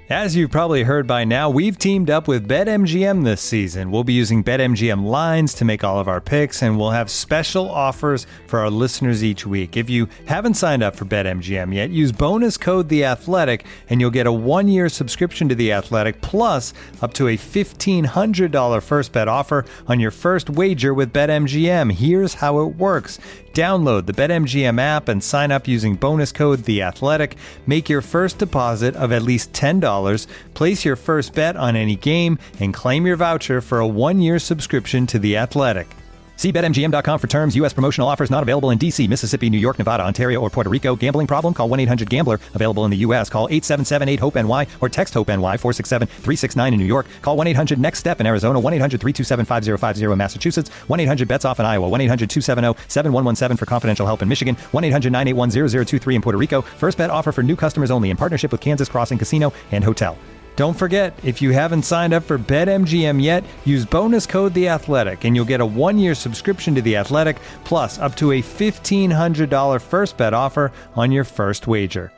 As you've probably heard by now, we've teamed up with BetMGM this season. We'll be using BetMGM lines to make all of our picks, and we'll have special offers for our listeners each week. If you haven't signed up for BetMGM yet, use bonus code The Athletic, and you'll get a 1-year subscription to The Athletic, plus up to a $1,500 first bet offer on your first wager with BetMGM. Here's how it works. Download the BetMGM app and sign up using bonus code The Athletic. Make your first deposit of at least $10. Place your first bet on any game and claim your voucher for a 1-year subscription to The Athletic. See BetMGM.com for terms. U.S. promotional offers not available in D.C., Mississippi, New York, Nevada, Ontario, or Puerto Rico. Gambling problem? Call 1-800-GAMBLER. Available in the U.S. Call 877-8-HOPE-NY or text HOPE-NY 467-369 in New York. Call 1-800-NEXT-STEP in Arizona. 1-800-327-5050 in Massachusetts. 1-800-BETS-OFF in Iowa. 1-800-270-7117 for confidential help in Michigan. 1-800-981-0023 in Puerto Rico. First bet offer for new customers only in partnership with Kansas Crossing Casino and Hotel. Don't forget, if you haven't signed up for BetMGM yet, use bonus code The Athletic, and you'll get a 1-year subscription to The Athletic, plus up to a $1,500 first bet offer on your first wager.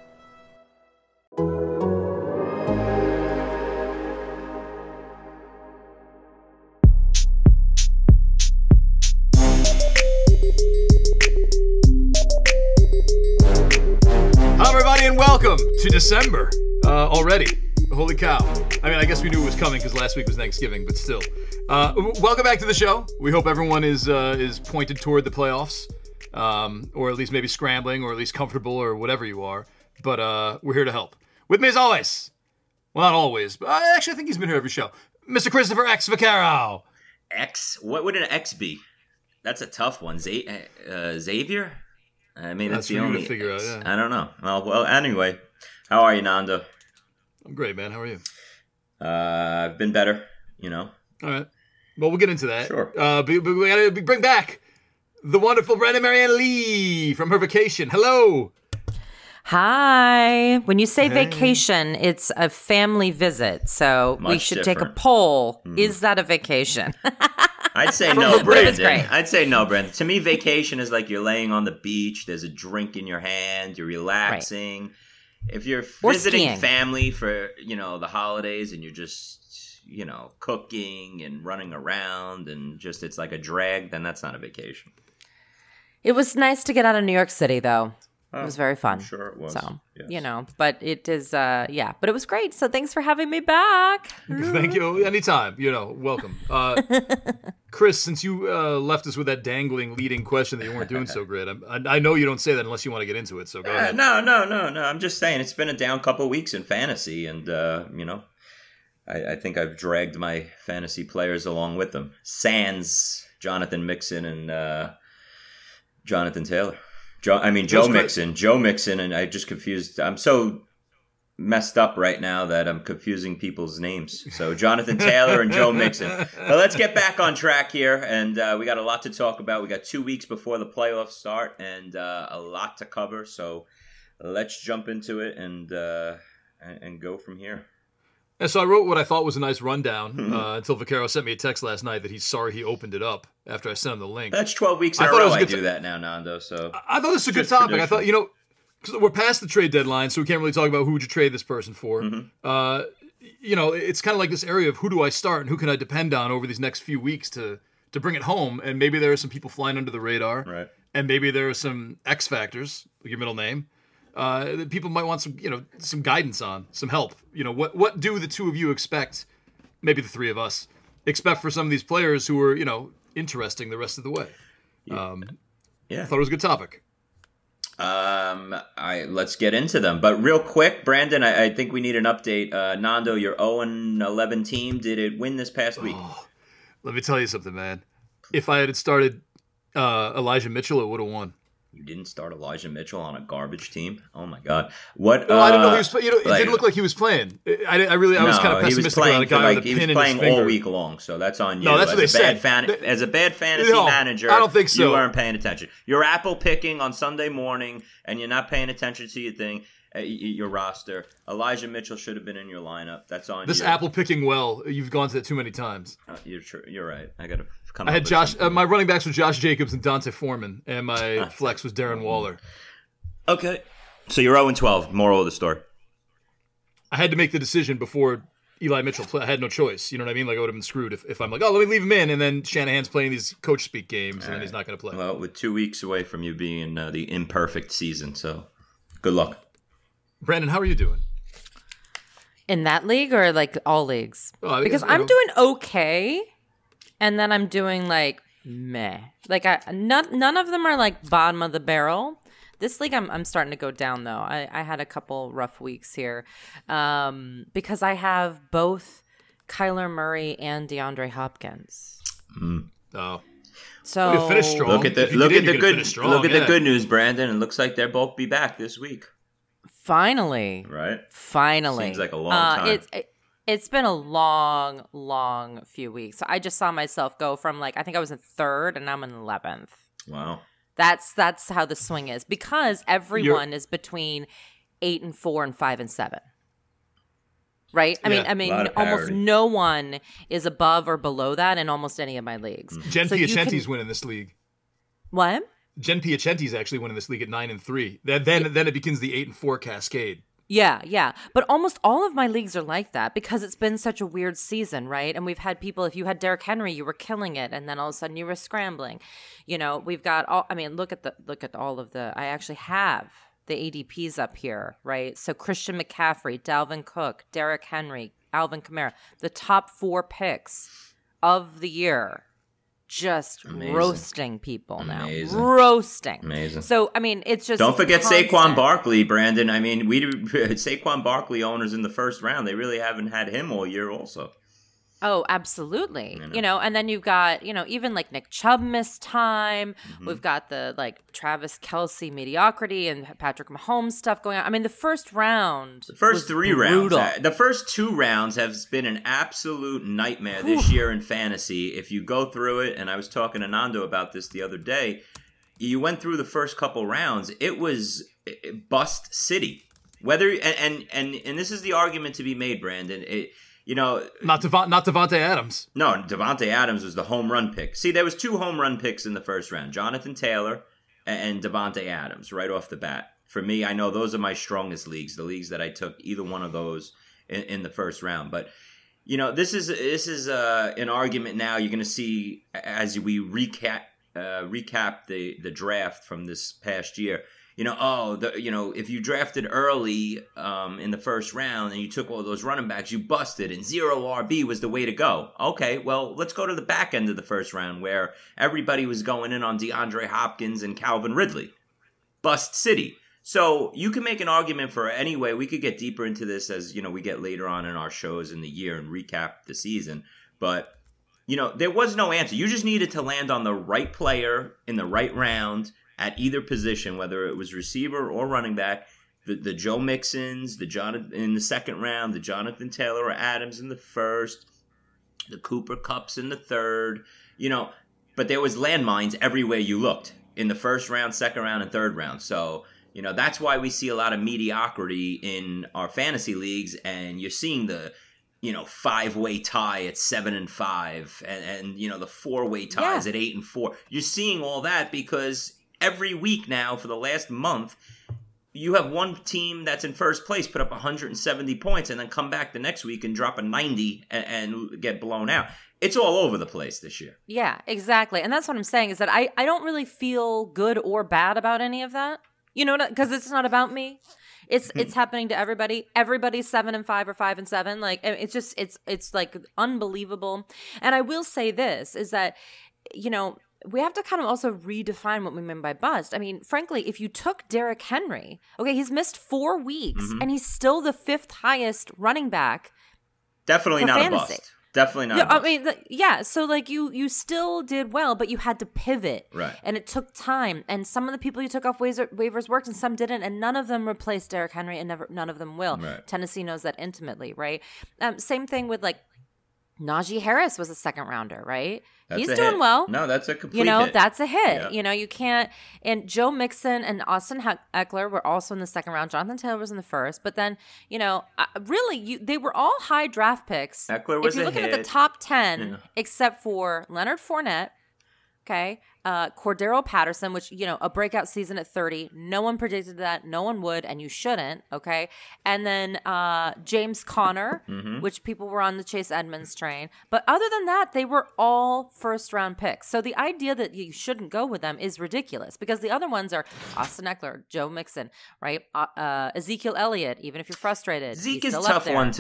Hello, everybody, and welcome to December already. Holy cow. I mean, I guess we knew it was coming because last week was Thanksgiving, but still. Welcome back to the show. We hope everyone is pointed toward the playoffs, or at least maybe scrambling, or at least comfortable, or whatever you are. But we're here to help. With me as always. Well, not always, but actually I think he's been here every show. Mr. Christopher X. Vaccaro. X? What would an X be? That's a tough one. Xavier? I mean, that's the only to figure out, yeah. I don't know. Well, anyway. How are you, Nando? I'm great, man. How are you? I've been better, you know. All right. Well, we'll get into that. Sure. But we got to bring back the wonderful Brandon Marianne Lee from her vacation. Hello. Hi. When you say vacation, it's a family visit. So we should take a poll. Is that a vacation? I'd say no, Brandon. Great. I'd say no, Brandon. To me, vacation is like you're laying on the beach. There's a drink in your hand. You're relaxing. Right. If you're visiting family for, the holidays and you're just, cooking and running around and just it's like a drag, then that's not a vacation. It was nice to get out of New York City, though. It was very fun. I'm sure it was. So, yes. But it is, but it was great. So thanks for having me back. Thank you. Anytime, welcome. Chris, since you left us with that dangling leading question that you weren't doing so great, I know you don't say that unless you want to get into it, so go ahead. No. I'm just saying it's been a down couple of weeks in fantasy, and, I think I've dragged my fantasy players along with them. Sans Jonathan Mixon and Jonathan Taylor. Joe Mixon, and I just confused. I'm so messed up right now that I'm confusing people's names. So Jonathan Taylor and Joe Mixon. But let's get back on track here, and we got a lot to talk about. We got 2 weeks before the playoffs start, and a lot to cover. So let's jump into it and go from here. And so I wrote what I thought was a nice rundown until Vaccaro sent me a text last night that he's sorry he opened it up after I sent him the link. That's 12 weeks in a row I do that now, Nando. So I thought this was a good topic. I thought, because we're past the trade deadline, so we can't really talk about who would you trade this person for. Mm-hmm. It's kind of like this area of who do I start and who can I depend on over these next few weeks to bring it home. And maybe there are some people flying under the radar. Right. And maybe there are some X factors, like your middle name, that people might want some guidance on, some help. What do the two of you expect, maybe the three of us, expect for some of these players who are, interesting the rest of the way? I thought it was a good topic. Let's get into them. But real quick, Brandon, I think we need an update. Nando, your 0-11 team, did it win this past week? Let me tell you something, man. If I had started Elijah Mitchell, it would have won. You didn't start Elijah Mitchell on a garbage team? Oh my God! What? No, I didn't know he was playing. It didn't look like he was playing. I was kind of pessimistic about a guy with a pin in his finger. He was playing all week long, so that's on you. No, that's what they said. As a bad fantasy manager, I don't think so. You weren't paying attention. You're apple picking on Sunday morning, and you're not paying attention to your roster. Elijah Mitchell should have been in your lineup. That's on this you. Apple picking well. You've gone to that too many times. You're right. I got to. I had Josh. My running backs were Josh Jacobs and Dante Foreman, and my flex was Darren Waller. Okay, so you're 0-12. Moral of the story. I had to make the decision before Eli Mitchell played. I had no choice. You know what I mean? Like, I would have been screwed if I'm like, oh, let me leave him in, and then Shanahan's playing these coach speak games, and then he's not going to play. Well, we're 2 weeks away from you being the imperfect season, so good luck. Brandon, how are you doing? In that league or like all leagues? Oh, because I'm doing okay, and then I'm doing like meh. Like none of them are like bottom of the barrel. This league, I'm starting to go down though. I had a couple rough weeks here because I have both Kyler Murray and DeAndre Hopkins. Oh, so you finish strong. Look at the good news, Brandon. It looks like they'll both be back this week. Finally, right? Finally, seems like a long time. It's been a long few weeks. So I just saw myself go from like I think I was in 3rd and now I'm in 11th. Wow. That's how the swing is because everyone is between 8-4 and 5-7. Right? I mean almost no one is above or below that in almost any of my leagues. Jen Piacenti's winning this league. What? Jen Piacenti's actually winning this league at 9-3. Then it begins the 8-4 cascade. Yeah. But almost all of my leagues are like that because it's been such a weird season, right? And we've had people, if you had Derrick Henry, you were killing it. And then all of a sudden you were scrambling. You know, we've got look at all of I actually have the ADPs up here, right? So Christian McCaffrey, Dalvin Cook, Derrick Henry, Alvin Kamara, the top 4 picks of the year. Just amazing. Roasting people now. Roasting. Amazing. So, I mean, it's just don't forget constant. Saquon Barkley, Brandon. I mean, Saquon Barkley owners in the first round. They really haven't had him all year also. Oh, absolutely. You know, and then you've got, even like Nick Chubb missed time. Mm-hmm. We've got the like Travis Kelce mediocrity and Patrick Mahomes stuff going on. I mean, the first round. The first 3 rounds. The first 2 rounds have been an absolute nightmare this year in fantasy. If you go through it, and I was talking to Nando about this the other day, you went through the first couple rounds, it was bust city. Whether and this is the argument to be made, Brandon. Not Devontae Adams. No, Devontae Adams was the home run pick. See, there was 2 home run picks in the first round: Jonathan Taylor and Devontae Adams, right off the bat. For me, I know those are my strongest leagues. The leagues that I took either one of those in the first round. But this is an argument now. You're going to see as we recap the draft from this past year. If you drafted early in the first round and you took all those running backs, you busted, and 0 RB was the way to go. Okay, well, let's go to the back end of the first round where everybody was going in on DeAndre Hopkins and Calvin Ridley. Bust city. So you can make an argument for anyway. We could get deeper into this as, we get later on in our shows in the year and recap the season. But, there was no answer. You just needed to land on the right player in the right round at either position, whether it was receiver or running back. The Joe Mixons, the Jonathan in the second round, the Jonathan Taylor or Adams in the first, the Cooper Kupps in the third, but there was landmines everywhere you looked in the first round, second round, and third round. So, that's why we see a lot of mediocrity in our fantasy leagues, and you're seeing the 5-way tie at 7-5 and the 4-way ties at 8-4. You're seeing all that because every week now for the last month, you have one team that's in first place put up 170 points and then come back the next week and drop a 90 and get blown out. It's all over the place this year. Yeah, exactly. And that's what I'm saying is that I don't really feel good or bad about any of that. Because it's not about me. It's happening to everybody. Everybody's 7-5 or 5-7. Like it's just it's like unbelievable. And I will say this is that we have to kind of also redefine what we mean by bust. I mean, frankly, if you took Derrick Henry, okay, he's missed 4 weeks and he's still the 5th highest running back. Definitely not fantasy. A bust. Definitely not. I mean, so like you still did well, but you had to pivot, right? And it took time. And some of the people you took off waivers worked, and some didn't. And none of them replaced Derrick Henry, and none of them will. Right. Tennessee knows that intimately, right? Same thing with like Najee Harris was a 2nd rounder, right? He's doing well. No, that's a complete hit. That's a hit. Yeah. You can't. And Joe Mixon and Austin Eckler were also in the 2nd round. Jonathan Taylor was in the 1st. But then, really, they were all high draft picks. Eckler was a hit. If you're looking at the top 10, except for Leonard Fournette, okay, Cordero Patterson, which, a breakout season at 30. No one predicted that. No one would, and you shouldn't, okay? And then James Conner, which people were on the Chase Edmonds train. But other than that, they were all first-round picks. So the idea that you shouldn't go with them is ridiculous because the other ones are Austin Eckler, Joe Mixon, right? Ezekiel Elliott, even if you're frustrated. Zeke is a tough one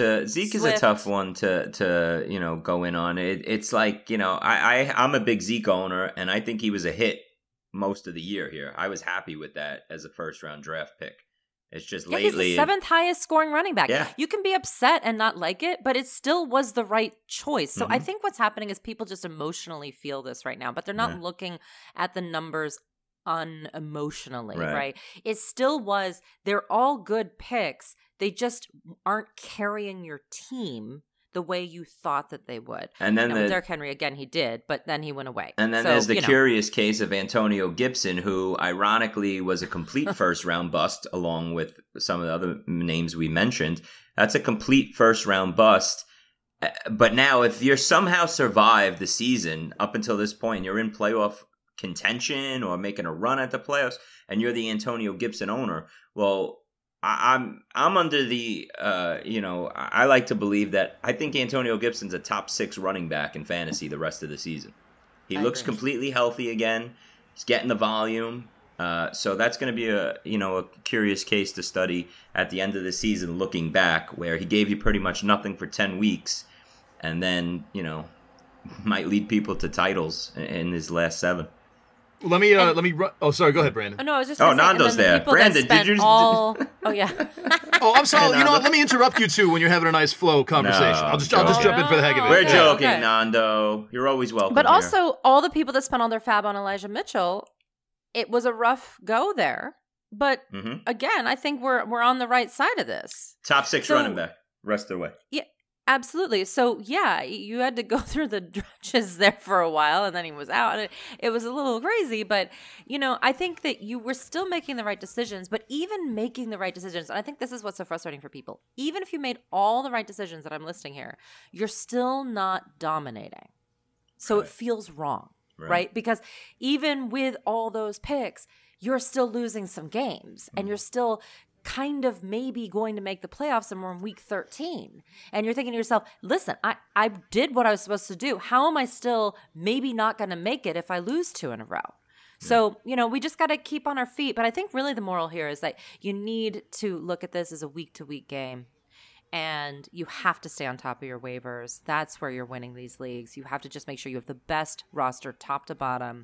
to go in on. It's like, I'm a big Zeke owner, and I think he was a hit most of the year here. I was happy with that as a first-round draft pick. It's just lately. He's the 7th highest scoring running back. Yeah. You can be upset and not like it, but it still was the right choice. So I think what's happening is people just emotionally feel this right now, but they're not looking at the numbers unemotionally, right? It still was, they're all good picks. They just aren't carrying your team the way you thought that they would. And then Derrick Henry, again, he did, but then he went away. And then there's the curious case of Antonio Gibson, who ironically was a complete first-round bust, along with some of the other names we mentioned. That's a complete first-round bust. But now, if you're somehow survived the season up until this point, you're in playoff contention or making a run at the playoffs, and you're the Antonio Gibson owner, well, I'm under the, I like to believe that I think Antonio Gibson's a top 6 running back in fantasy the rest of the season. He looks completely healthy again. He's getting the volume. So that's going to be a curious case to study at the end of the season, looking back, where he gave you pretty much nothing for 10 weeks and then, might lead people to titles in his last 7. Let me run. Oh, sorry. Go ahead, Brandon. Oh, no, I was just. Nando's there. Brandon, did you? Oh yeah. Oh, I'm sorry. You know what? Let me interrupt you two when you're having a nice flow conversation. I'll just jump in for the heck of it. We're joking, okay. Nando. You're always welcome. But also, all the people that spent all their fab on Elijah Mitchell, it was a rough go there. But again, I think we're on the right side of this. Top 6 running back. Rest of the way. Yeah. Absolutely. So, yeah, you had to go through the trenches there for a while, and then he was out. And it was a little crazy, but, I think that you were still making the right decisions, but even making the right decisions, and I think this is what's so frustrating for people, even if you made all the right decisions that I'm listing here, you're still not dominating. So It feels wrong, right? Because even with all those picks, you're still losing some games, and you're still kind of maybe going to make the playoffs, and we're in week 13. And you're thinking to yourself, listen, I did what I was supposed to do. How am I still maybe not going to make it if I lose 2 in a row? So, we just got to keep on our feet. But I think really the moral here is that you need to look at this as a week-to-week game. And you have to stay on top of your waivers. That's where you're winning these leagues. You have to just make sure you have the best roster top to bottom.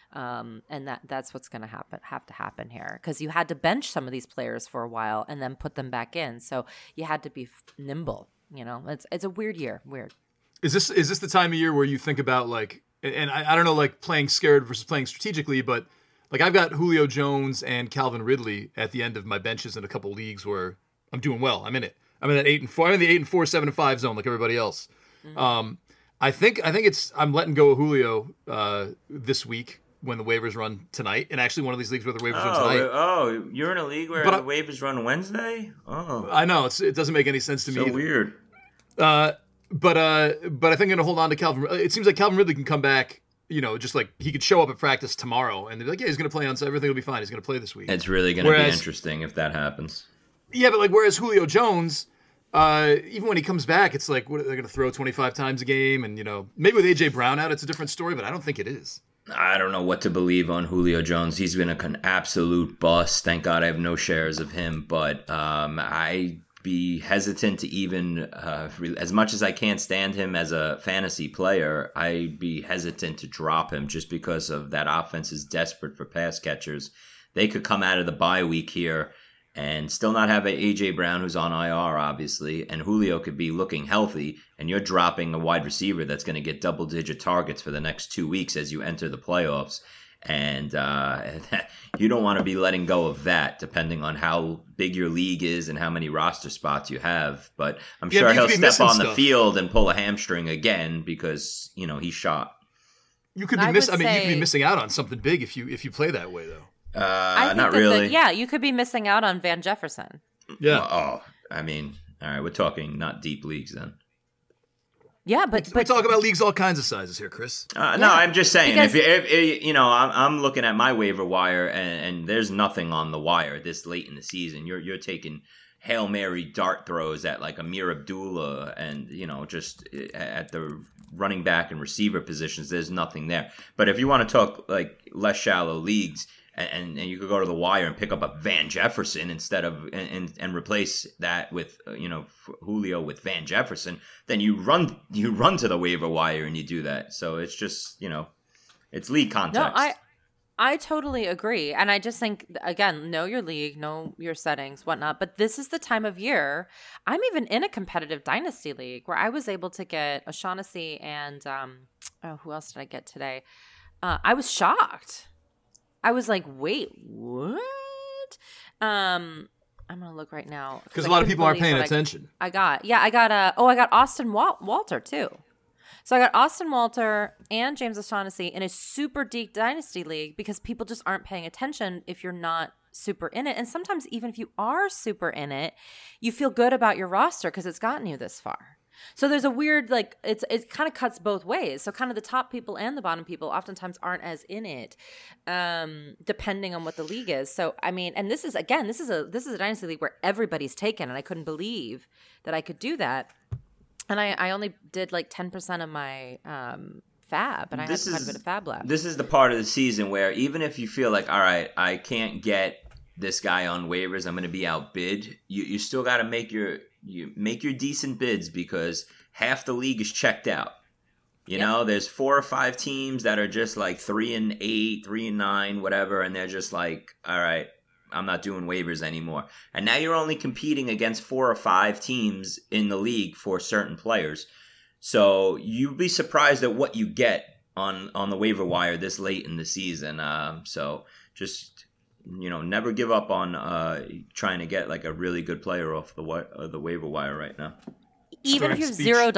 And that's what's going to have to happen here, because you had to bench some of these players for a while and then put them back in. So you had to be nimble. It's a weird year. Weird. Is this the time of year where you think about and I don't know, playing scared versus playing strategically, but I've got Julio Jones and Calvin Ridley at the end of my benches in a couple leagues where I'm doing well. I'm in it. I'm in that 8-4. I'm in the 8-4, 7-5 zone like everybody else. I think I'm letting go of Julio this week, when the waivers run tonight, and actually one of these leagues where the waivers run tonight. Oh, you're in a league where the waivers run Wednesday? Oh. I know, it doesn't make any sense to me. So weird. But I think I'm going to hold on to Calvin. It seems like Calvin Ridley can come back, just like he could show up at practice tomorrow, and they're like, yeah, he's going to play on, so everything will be fine. He's going to play this week. It's really going to be interesting if that happens. Yeah, but whereas Julio Jones, even when he comes back, it's like, what, they're going to throw 25 times a game, and, maybe with A.J. Brown out, it's a different story, but I don't think it is. I don't know what to believe on Julio Jones. He's been an absolute bust. Thank God I have no shares of him. But I'd be hesitant to even, as much as I can't stand him as a fantasy player, I'd be hesitant to drop him just because of that offense is desperate for pass catchers. They could come out of the bye week here and still not have A.J. Brown, who's on IR, obviously, and Julio could be looking healthy, and you're dropping a wide receiver that's going to get double-digit targets for the next 2 weeks as you enter the playoffs. And you don't want to be letting go of that, depending on how big your league is and how many roster spots you have. But I'm sure he'll step on the field and pull a hamstring again because, he's shot. You could be you could be missing out on something big if you play that way, though. Not really. You could be missing out on Van Jefferson. Yeah. Well, all right, we're talking not deep leagues then. Yeah, but we talk about leagues all kinds of sizes here, Chris. No, I'm just saying, if you know, I'm looking at my waiver wire, and there's nothing on the wire this late in the season. You're taking Hail Mary dart throws at like Amir Abdullah, and you know, just at the running back and receiver positions, there's nothing there. But if you want to talk like less shallow leagues, and you could go to the wire and pick up a Van Jefferson instead of and replace that with Julio with Van Jefferson, then you run to the waiver wire and you do that. So it's just it's league context. No, I totally agree, and I just think, again, know your league, know your settings, whatnot. But this is the time of year. I'm even in a competitive dynasty league where I was able to get O'Shaughnessy and who else did I get today? I was shocked. I was like, wait, what? I'm gonna look right now because a lot of people aren't paying attention. I got Austin Walter too. So I got Austin Walter and James O'Shaughnessy in a super deep dynasty league because people just aren't paying attention if you're not super in it. And sometimes even if you are super in it, you feel good about your roster because it's gotten you this far. So there's a weird, like, it kind of cuts both ways. So kind of the top people and the bottom people oftentimes aren't as in it, depending on what the league is. So, I mean, and this is a dynasty league where everybody's taken, and I couldn't believe that I could do that. And I only did like 10% of my fab, and I had quite a bit of fab left. This is the part of the season where even if you feel like, all right, I can't get this guy on waivers, I'm going to be outbid, you still got to make your decent bids because half the league is checked out. You know, there's 4 or 5 teams that are just like 3-8, 3-9, whatever, and they're just like, all right, I'm not doing waivers anymore. And now you're only competing against 4 or 5 teams in the league for certain players. So you'd be surprised at what you get on the waiver wire this late in the season. So just, never give up on trying to get like a really good player off the waiver wire right now. Even if you have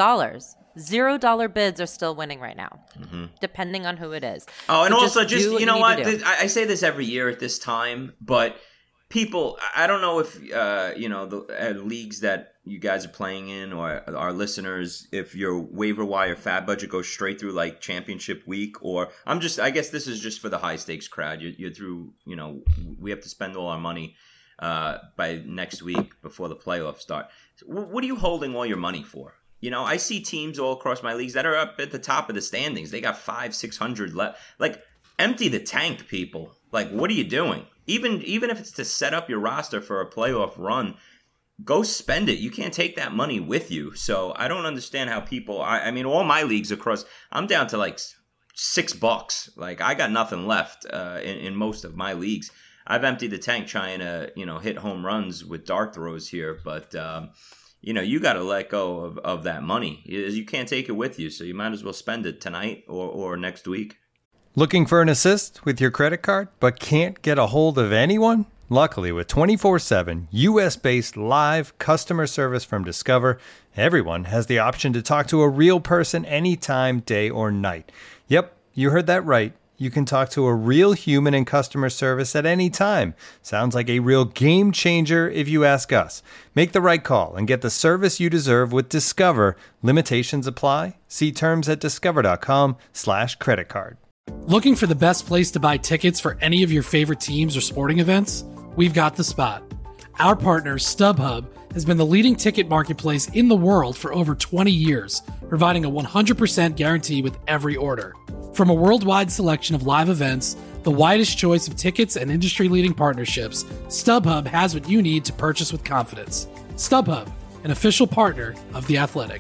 $0 bids are still winning right now, depending on who it is. Oh, and so also just you know what? I say this every year at this time, but people, I don't know if the leagues that you guys are playing in or our listeners, if your waiver wire fab budget goes straight through like championship week, or I guess this is just for the high stakes crowd. You're through, we have to spend all our money by next week before the playoffs start. So what are you holding all your money for? I see teams all across my leagues that are up at the top of the standings. They got 500-600 left. Like, empty the tank, people. Like, what are you doing? Even if it's to set up your roster for a playoff run, go spend it. You can't take that money with you. So I don't understand how people. I mean, all my leagues across, I'm down to like $6. Like, I got nothing left in most of my leagues. I've emptied the tank trying to hit home runs with dart throws here, but. You got to let go of that money. You can't take it with you, so you might as well spend it tonight or next week. Looking for an assist with your credit card, but can't get a hold of anyone? Luckily, with 24/7 U.S.-based live customer service from Discover, everyone has the option to talk to a real person anytime, day or night. Yep, you heard that right. You can talk to a real human in customer service at any time. Sounds like a real game changer if you ask us. Make the right call and get the service you deserve with Discover. Limitations apply. See terms at discover.com/creditcard. Looking for the best place to buy tickets for any of your favorite teams or sporting events? We've got the spot. Our partner, StubHub, has been the leading ticket marketplace in the world for over 20 years, providing a 100% guarantee with every order. From a worldwide selection of live events, the widest choice of tickets, and industry-leading partnerships, StubHub has what you need to purchase with confidence. StubHub, an official partner of The Athletic.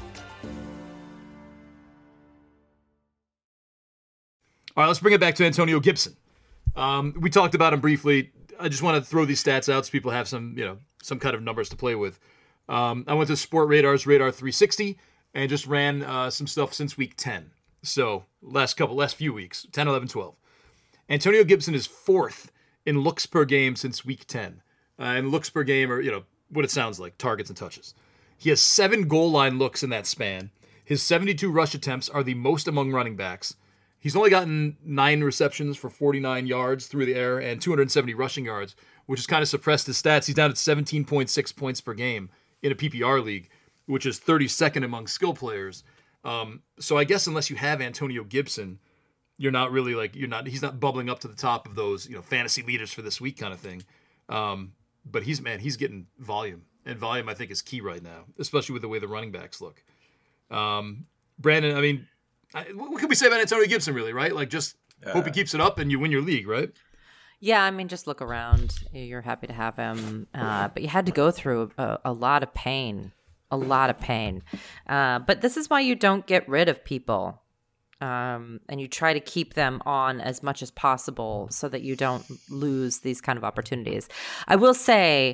All right, let's bring it back to Antonio Gibson. We talked about him briefly. I just want to throw these stats out so people have some kind of numbers to play with. I went to Sport Radar's Radar 360 and just ran some stuff since week 10. So last few weeks, 10, 11, 12. Antonio Gibson is 4th in looks per game since week 10. And looks per game are, what it sounds like, targets and touches. He has 7 goal line looks in that span. His 72 rush attempts are the most among running backs. He's only gotten 9 receptions for 49 yards through the air and 270 rushing yards, which has kind of suppressed his stats. He's down at 17.6 points per game in a PPR league, which is 32nd among skill players. So I guess unless you have Antonio Gibson, you're not really he's not bubbling up to the top of those, fantasy leaders for this week kind of thing. But he's getting volume, and volume I think is key right now, especially with the way the running backs look. Brandon, I mean, what can we say about Antonio Gibson really, right? Like just hope he keeps it up and you win your league, right? Yeah, I mean, just look around. You're happy to have him. But you had to go through a lot of pain. But this is why you don't get rid of people. And you try to keep them on as much as possible so that you don't lose these kind of opportunities. I will say,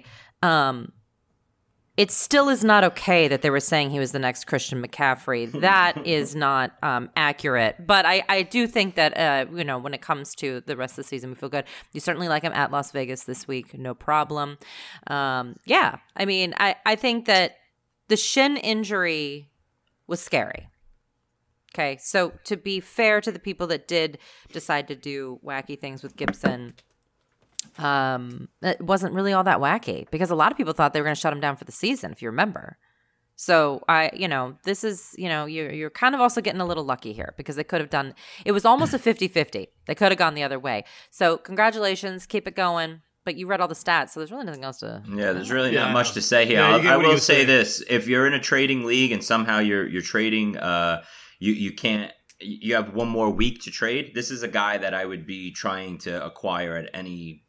it still is not okay that they were saying he was the next Christian McCaffrey. That is not accurate. But I do think that, when it comes to the rest of the season, we feel good. You certainly like him at Las Vegas this week. No problem. I mean, I think that the shin injury was scary. Okay, so to be fair to the people that did decide to do wacky things with Gibson, it wasn't really all that wacky because a lot of people thought they were going to shut him down for the season, if you remember. So this is, you're kind of also getting a little lucky here because they could have done, it was almost a 50-50. They could have gone the other way. So congratulations, keep it going. But you read all the stats, so there's really nothing else to. Yeah, there's really not much to say here. Yeah, I will say this: if you're in a trading league and somehow you're trading, you can't. You have one more week to trade. This is a guy that I would be trying to acquire at any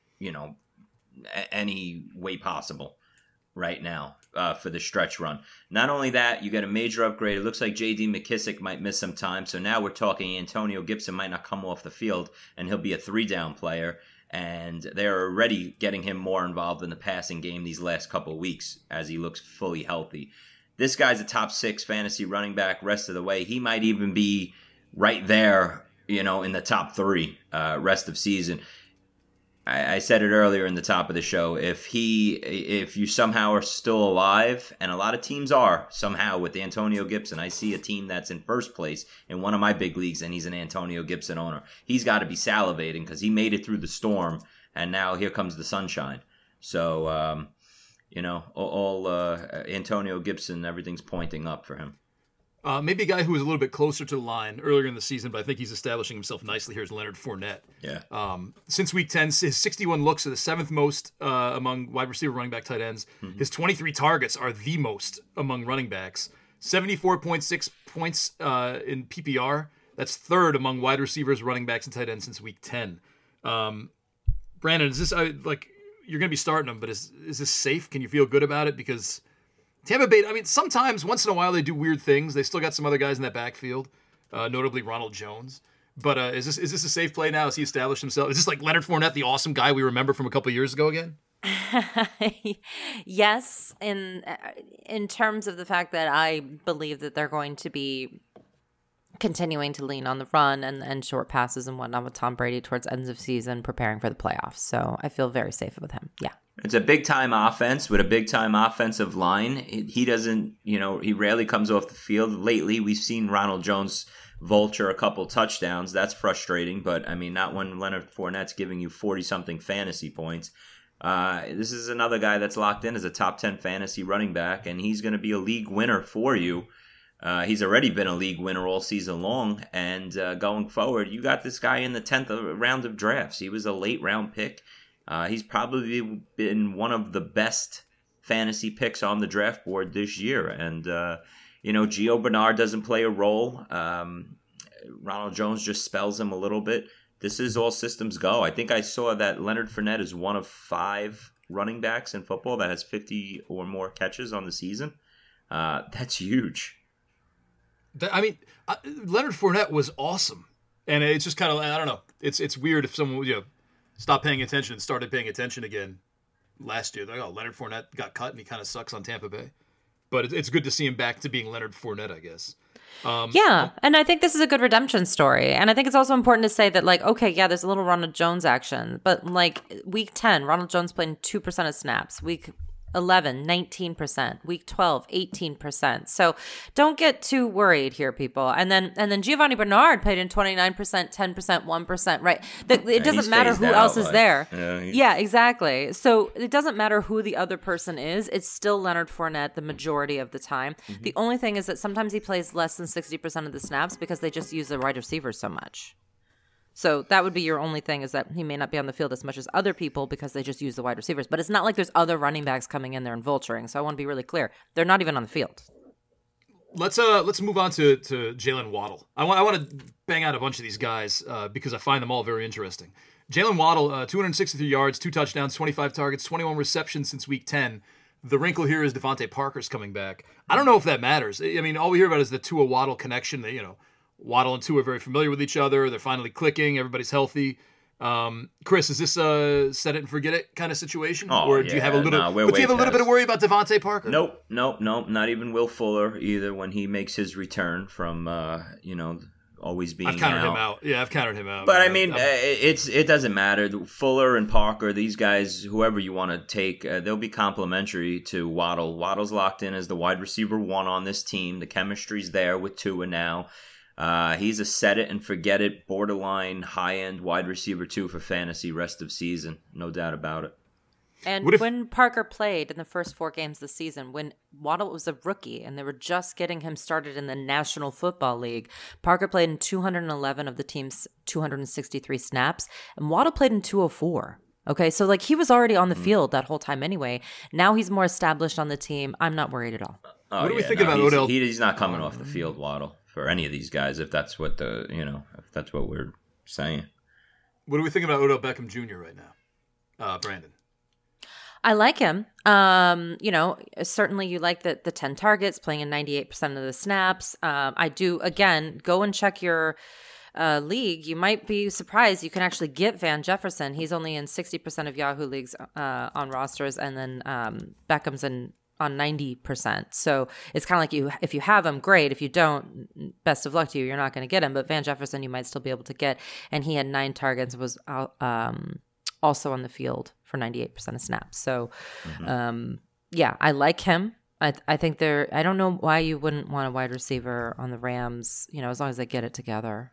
way possible right now for the stretch run. Not only that, you get a major upgrade. It looks like J.D. McKissick might miss some time, so now we're talking Antonio Gibson might not come off the field, and he'll be a 3-down player. And they're already getting him more involved in the passing game these last couple of weeks as he looks fully healthy. This guy's a top 6 fantasy running back rest of the way. He might even be right there, in the top 3 rest of season. I said it earlier in the top of the show. If you somehow are still alive, and a lot of teams are somehow with Antonio Gibson, I see a team that's in first place in one of my big leagues, and he's an Antonio Gibson owner. He's got to be salivating because he made it through the storm, and now here comes the sunshine. So, Antonio Gibson, everything's pointing up for him. Maybe a guy who was a little bit closer to the line earlier in the season, but I think he's establishing himself nicely here is Leonard Fournette. Yeah. Since week 10, his 61 looks are the 7th most among wide receiver, running back, tight ends. Mm-hmm. His 23 targets are the most among running backs. 74.6 points in PPR. That's 3rd among wide receivers, running backs, and tight ends since week 10. Brandon, is this you're going to be starting him, but is this safe? Can you feel good about it? Because Tampa Bay, I mean, sometimes, once in a while, they do weird things. They still got some other guys in that backfield, notably Ronald Jones. But is this a safe play now? Has he established himself? Is this like Leonard Fournette, the awesome guy we remember from a couple of years ago again? Yes, in terms of the fact that I believe that they're going to be continuing to lean on the run and short passes and whatnot with Tom Brady towards ends of season, preparing for the playoffs. So I feel very safe with him. Yeah. It's a big-time offense with a big-time offensive line. He doesn't, he rarely comes off the field. Lately, we've seen Ronald Jones vulture a couple touchdowns. That's frustrating, but, I mean, not when Leonard Fournette's giving you 40-something fantasy points. This is another guy that's locked in as a top 10 fantasy running back, and he's going to be a league winner for you. He's already been a league winner all season long, and going forward, you got this guy in the 10th round of drafts. He was a late-round pick. He's probably been one of the best fantasy picks on the draft board this year. And, Gio Bernard doesn't play a role. Ronald Jones just spells him a little bit. This is all systems go. I think I saw that Leonard Fournette is one of 5 running backs in football that has 50 or more catches on the season. That's huge. Leonard Fournette was awesome. And it's just kind of, I don't know. It's weird if someone, stopped paying attention and started paying attention again last year. They're like, Leonard Fournette got cut and he kind of sucks on Tampa Bay. But it's good to see him back to being Leonard Fournette, I guess. And I think this is a good redemption story. And I think it's also important to say that, there's a little Ronald Jones action. But, week 10, Ronald Jones played 2% of snaps. Week 11, 19%. Week 12, 18%. So don't get too worried here, people. And then Giovanni Bernard played in 29%, 10%, 1%, right? It doesn't matter who else is there. Yeah, exactly. So it doesn't matter who the other person is. It's still Leonard Fournette the majority of the time. Mm-hmm. The only thing is that sometimes he plays less than 60% of the snaps because they just use the wide receivers so much. So that would be your only thing, is that he may not be on the field as much as other people because they just use the wide receivers. But it's not like there's other running backs coming in there and vulturing. So I want to be really clear. They're not even on the field. Let's move on to Jalen Waddle. I want to bang out a bunch of these guys because I find them all very interesting. Jalen Waddle, 263 yards, 2 touchdowns, 25 targets, 21 receptions since week 10. The wrinkle here is Devontae Parker's coming back. I don't know if that matters. I mean, all we hear about is the Tua Waddle connection. That, Waddle and Tua are very familiar with each other. They're finally clicking. Everybody's healthy. Chris, is this a set it and forget it kind of situation? Or do you have a little bit of worry about Devontae Parker? Nope. Not even Will Fuller either when he makes his return from, always being out. I've counted him out. Yeah, I've counted him out. But I mean, it doesn't matter. Fuller and Parker, these guys, whoever you want to take, they'll be complementary to Waddle. Waddle's locked in as the wide receiver 1 on this team. The chemistry's there with Tua now. He's a set it and forget it, borderline high-end wide receiver 2 for fantasy rest of season. No doubt about it. And when Parker played in the first 4 games this season, when Waddle was a rookie and they were just getting him started in the National Football League, Parker played in 211 of the team's 263 snaps, and Waddle played in 204. Okay, so he was already on the field that whole time anyway. Now he's more established on the team. I'm not worried at all. What do we think about Odell? He's not coming off the field, Waddle, for any of these guys, if that's what if that's what we're saying. What do we think about Odell Beckham Jr. right now, Brandon? I like him. Certainly you like the 10 targets, playing in 98% of the snaps. I do, again, go and check your league. You might be surprised. You can actually get Van Jefferson. He's only in 60% of Yahoo leagues on rosters, and then Beckham's on 90%. So it's kind of like if you have him, great. If you don't, best of luck to you. You're not going to get him. But Van Jefferson you might still be able to get. And he had 9 targets, was also on the field for 98% of snaps. So, I like him. I think I don't know why you wouldn't want a wide receiver on the Rams, as long as they get it together.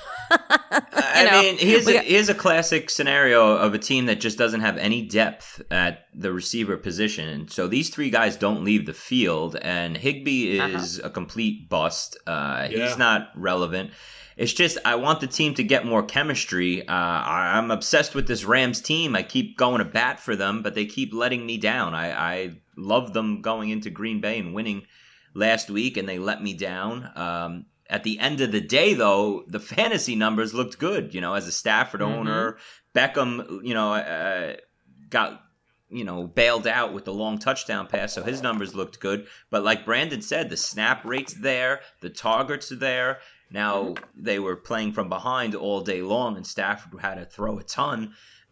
Here's a classic scenario of a team that just doesn't have any depth at the receiver position. So these 3 guys don't leave the field, and Higbee is a complete bust. He's not relevant. It's just I want the team to get more chemistry. I'm obsessed with this Rams team. I keep going to bat for them, but they keep letting me down. I love them going into Green Bay and winning last week, and they let me down. At the end of the day, though, the fantasy numbers looked good. As a Stafford owner, Beckham, got bailed out with the long touchdown pass, so his numbers looked good. But like Brandon said, the snap rate's there, the targets are there. Now, they were playing from behind all day long, and Stafford had to throw a ton.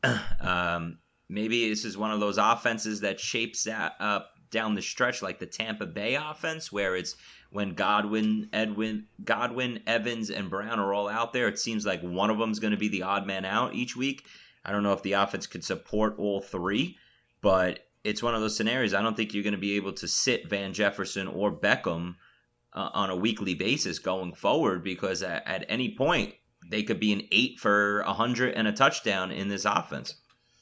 Maybe this is one of those offenses that shapes up down the stretch like the Tampa Bay offense, where it's when Godwin, Evans, and Brown are all out there, it seems like one of them is going to be the odd man out each week. I don't know if the offense could support all 3, but it's one of those scenarios. I don't think you're going to be able to sit Van Jefferson or Beckham on a weekly basis going forward, because at any point they could be an 8 for 100 and a touchdown in this offense.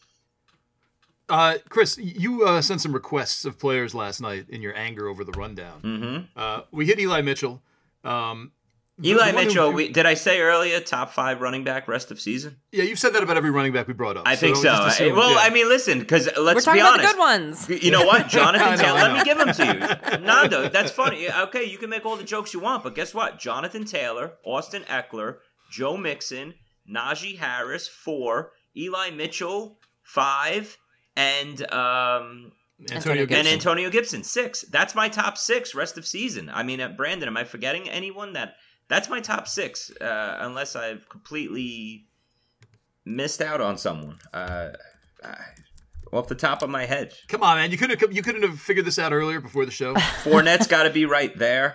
Chris, you sent some requests of players last night in your anger over the rundown. We hit Eli Mitchell. Eli Mitchell, did I say earlier top 5 running back rest of season? Yeah, you've said that about every running back we brought up. I think so. I mean, listen, because let's be honest. We're talking about the good ones. You know what? Jonathan Taylor, let me give them to you. Nando, that's funny. Okay, you can make all the jokes you want, but guess what? Jonathan Taylor, Austin Eckler, Joe Mixon, Najee Harris, 4, Eli Mitchell, 5, and Antonio Gibson, 6. That's my top 6 rest of season. I mean, Brandon, am I forgetting anyone? That's my top 6, unless I've completely missed out on someone. Off the top of my head. Come on, man! You couldn't have figured this out earlier before the show. Fournette's got to be right there.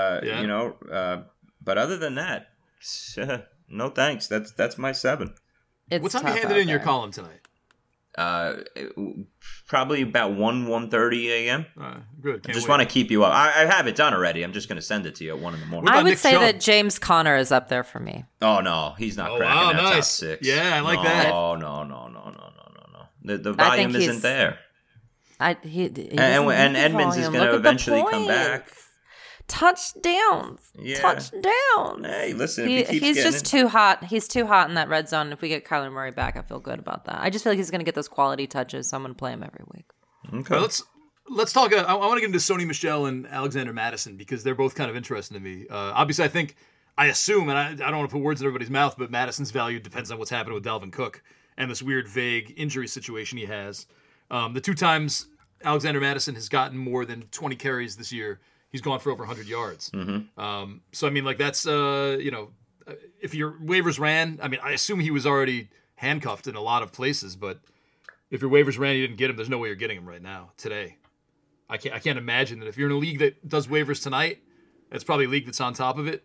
But other than that, no thanks. That's my 7. What time you handed in your column tonight? Probably about 1:30 a.m. Good. I just want to keep you up. I have it done already. I'm just going to send it to you at 1 in the morning. I would Nick say Chubb? that James Conner is up there for me. Oh, no. He's not cracking wow, that nice. top 6. Yeah, I like that. No. The volume isn't there. He And Edmonds is going to eventually come back. Touchdowns. Yeah. Touchdowns. Hey, listen, if he keeps He's getting just it. too hot. He's too hot in that red zone. If we get Kyler Murray back, I feel good about that. I just feel like he's going to get those quality touches, so I'm going to play him every week. Okay. Well, let's talk. I want to get into Sony Michel and Alexander Madison because they're both kind of interesting to me. Obviously, I assume, and I don't want to put words in everybody's mouth, but Madison's value depends on what's happening with Dalvin Cook and this weird, vague injury situation he has. The 2 times Alexander Madison has gotten more than 20 carries this year, he's gone for over 100 yards. Mm-hmm. So, I mean, like that's, if your waivers ran, I mean, I assume he was already handcuffed in a lot of places, but if your waivers ran, you didn't get him, there's no way you're getting him right now, today. I can't imagine that if you're in a league that does waivers tonight, it's probably a league that's on top of it.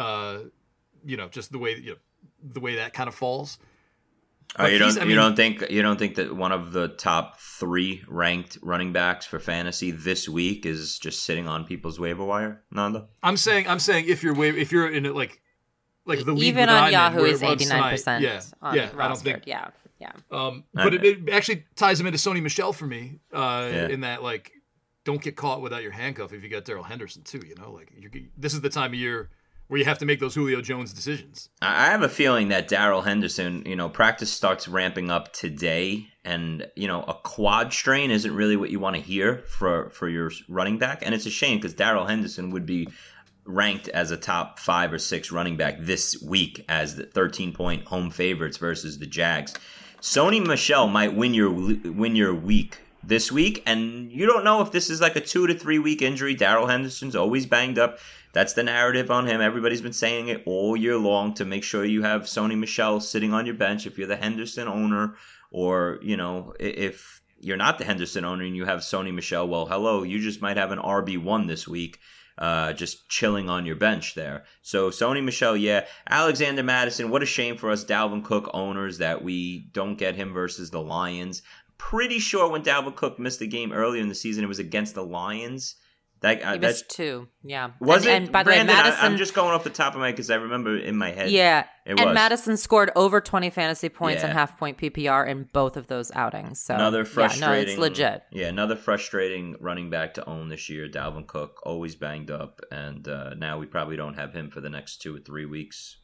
Just the way that kind of falls. You don't think that one of the top 3 ranked running backs for fantasy this week is just sitting on people's waiver wire, Nanda? I'm saying if you're in it like the league Even that on I'm in, Yahoo, where is it runs 89% tonight. on yeah. rostered. I don't think. Yeah. But it actually ties him into Sony Michel for me in that like don't get caught without your handcuff if you got Darrell Henderson too. This is the time of year where you have to make those Julio Jones decisions. I have a feeling that Darrell Henderson, practice starts ramping up today, and a quad strain isn't really what you want to hear for your running back, and it's a shame because Darrell Henderson would be ranked as a top 5 or 6 running back this week as the 13-point home favorites versus the Jags. Sony Michel might win your week this week, and you don't know if this is like a 2 to 3 week injury. Darrell Henderson's always banged up. That's the narrative on him. Everybody's been saying it all year long to make sure you have Sony Michel sitting on your bench if you're the Henderson owner, or if you're not the Henderson owner and you have Sony Michel, well, hello, you just might have an RB1 this week. Just chilling on your bench there. So Sony Michel, yeah. Alexander Madison, what a shame for us Dalvin Cook owners that we don't get him versus the Lions. Pretty sure when Dalvin Cook missed the game earlier in the season, it was against the Lions. He missed 2, yeah. Was it? And by the way, Brandon, Madison... I'm just going off the top of my head because I remember in my head. Yeah, it and was. Madison scored over 20 fantasy points Yeah. and half-point PPR in both of those outings. So Another frustrating, it's legit. Yeah, another frustrating running back to own this year. Dalvin Cook, always banged up, and now we probably don't have him for the next 2 or 3 weeks.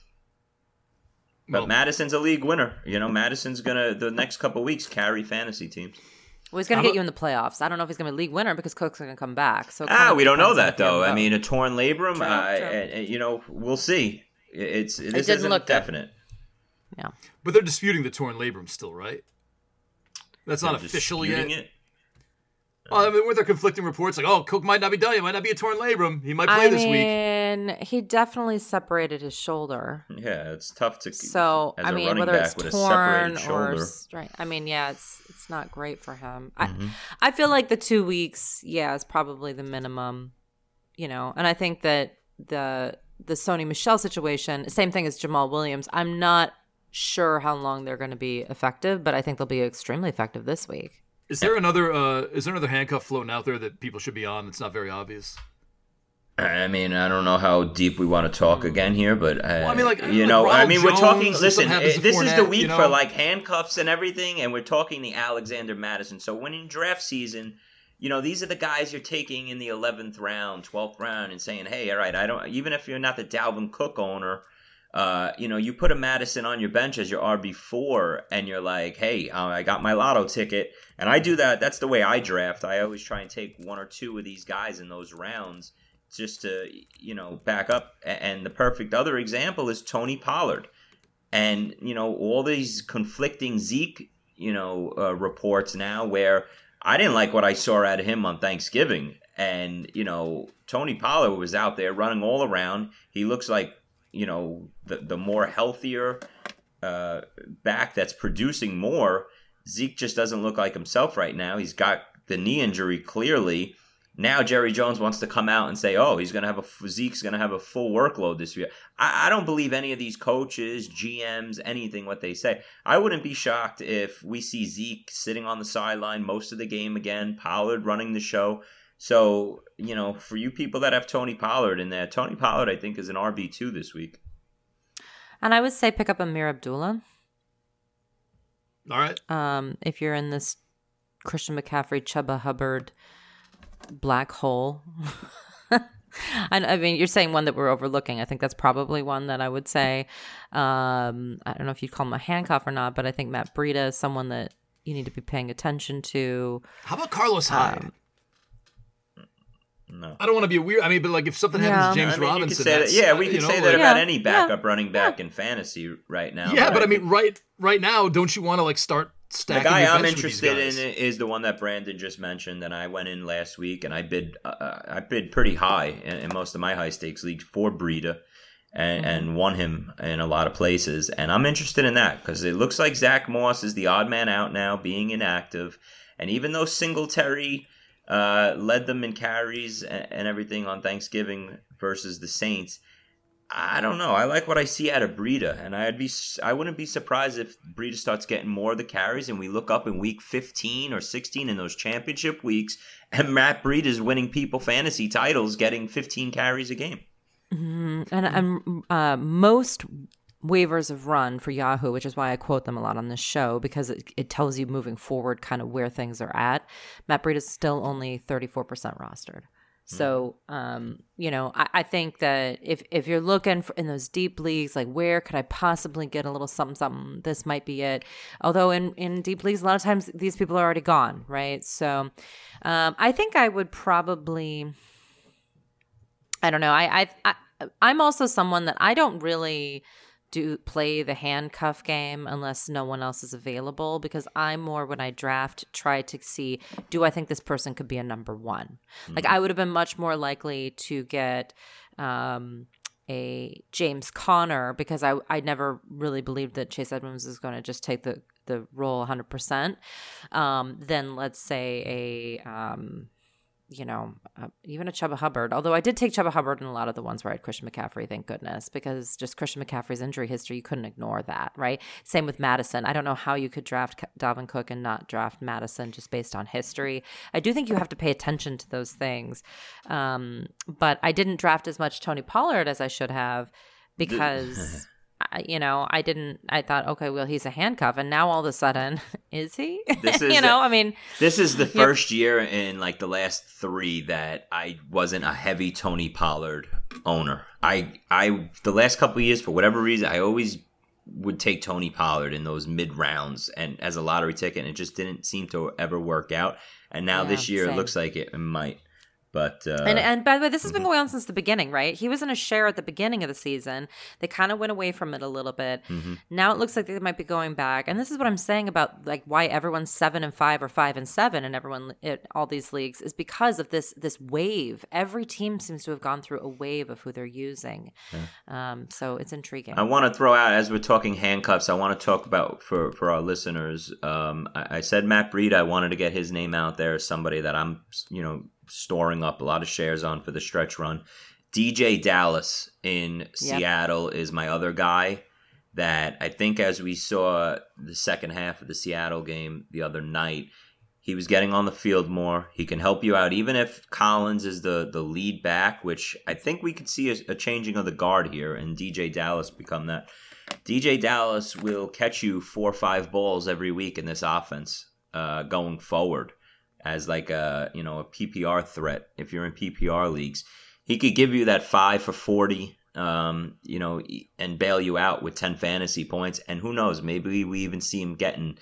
But Madison's a league winner. Madison's gonna the next couple weeks carry fantasy teams. Well, he's going to get you in the playoffs. I don't know if he's going to be league winner because Cook's going to come back. So we don't know that depends on though. if I you're mean, a torn labrum. True. We'll see. This didn't isn't look good. definite. Yeah. But they're disputing the torn labrum still, right? That's not They're official disputing yet. it. Well, I mean, with their conflicting reports, like, Cook might not be done. It might not be a torn labrum. He might play this week. He definitely separated his shoulder. Yeah, it's tough to. So as I a mean, running whether back it's with a torn separated or shoulder. right, I mean, yeah, it's not great for him. Mm-hmm. I feel like the 2 weeks, is probably the minimum, and I think that the Sony Michel situation, same thing as Jamal Williams. I'm not sure how long they're going to be effective, but I think they'll be extremely effective this week. Is there another handcuff floating out there that people should be on that's not very obvious? I mean, I don't know how deep we want to talk again here, but we're Ronald talking. Jones, Listen, something happens to this is the Fournette, week for like handcuffs and everything, and we're talking the Alexander Madison. So when in draft season, these are the guys you're taking in the 11th round, 12th round, and saying, hey, all right, I don't. Even if you're not the Dalvin Cook owner, you put a Madison on your bench as your RB4, and you're like, hey, I got my lotto ticket, and I do that. That's the way I draft. I always try and take 1 or 2 of these guys in those rounds just to, back up. And the perfect other example is Tony Pollard. And, all these conflicting Zeke, reports now where I didn't like what I saw out of him on Thanksgiving. And, Tony Pollard was out there running all around. He looks like, the more healthier back that's producing more. Zeke just doesn't look like himself right now. He's got the knee injury clearly. Now Jerry Jones wants to come out and say, oh, Zeke's going to have a full workload this year. I don't believe any of these coaches, GMs, anything what they say. I wouldn't be shocked if we see Zeke sitting on the sideline most of the game again, Pollard running the show. So, for you people that have Tony Pollard in there, Tony Pollard, I think, is an RB2 this week. And I would say pick up Amir Abdullah. All right. If you're in this Christian McCaffrey, Chuba Hubbard black hole. I mean, you're saying one that we're overlooking. I think that's probably one that I would say. I don't know if you'd call him a handcuff or not, but I think Matt Breida is someone that you need to be paying attention to. How about Carlos Hyde? No. I don't want to be weird. I mean, but like if something happens to James Robinson, we could say that about any backup running back in fantasy right now. Yeah, but I mean, right now, don't you want to like start stacking? The guy your I'm bench with interested these guys? in is the one that Brandon just mentioned, and I went in last week and I bid pretty high in most of my high stakes leagues for Breida, and won him in a lot of places. And I'm interested in that because it looks like Zach Moss is the odd man out now, being inactive, and even though Singletary led them in carries and everything on Thanksgiving versus the Saints, I don't know. I like what I see out of Breida, and I wouldn't be surprised if Breida starts getting more of the carries, and we look up in week 15 or 16 in those championship weeks, and Matt Breida is winning people fantasy titles, getting 15 carries a game. Mm-hmm. And most waivers have run for Yahoo, which is why I quote them a lot on this show, because it tells you moving forward kind of where things are at. Matt Breida is still only 34% rostered. So, I think that if you're looking in those deep leagues, like where could I possibly get a little something, this might be it. Although in deep leagues, a lot of times these people are already gone, right? So I think I would probably, I don't know. I'm also someone that I don't really play the handcuff game unless no one else is available, because I'm more, when I draft, try to see, do I think this person could be a number one? Like I would have been much more likely to get a James Conner, because I never really believed that Chase Edmonds is going to just take the role 100%, than let's say even a Chuba Hubbard. Although I did take Chuba Hubbard in a lot of the ones where I had Christian McCaffrey, thank goodness, because just Christian McCaffrey's injury history, you couldn't ignore that, right? Same with Madison. I don't know how you could draft Dalvin Cook and not draft Madison just based on history. I do think you have to pay attention to those things. But I didn't draft as much Tony Pollard as I should have, because I thought, okay, well, he's a handcuff, and now all of a sudden, is he? This is the first year in like the last 3 that I wasn't a heavy Tony Pollard owner. I the last couple of years, for whatever reason, I always would take Tony Pollard in those mid rounds and as a lottery ticket, and it just didn't seem to ever work out. And now this year, same. It looks like it might. But and by the way, this has been going on since the beginning, right? He was in a share at the beginning of the season. They kind of went away from it a little bit. Now it looks like they might be going back. And this is what I'm saying about like why everyone's 7-5 or 5-7 and everyone all these leagues is because of this wave. Every team seems to have gone through a wave of who they're using. So it's intriguing. I want to throw out, as we're talking handcuffs, I want to talk about for our listeners. I said Matt Breida. I wanted to get his name out there as somebody that I'm storing up a lot of shares on for the stretch run. DJ Dallas in Seattle is my other guy that I think, as we saw the second half of the Seattle game the other night, he was getting on the field more. He can help you out, even if Collins is the lead back, which I think we could see a changing of the guard here and DJ Dallas become that. DJ Dallas will catch you 4 or 5 balls every week in this offense going forward, as like a PPR threat. If you're in PPR leagues, he could give you that 5 for 40, and bail you out with 10 fantasy points. And who knows, maybe we even see him getting,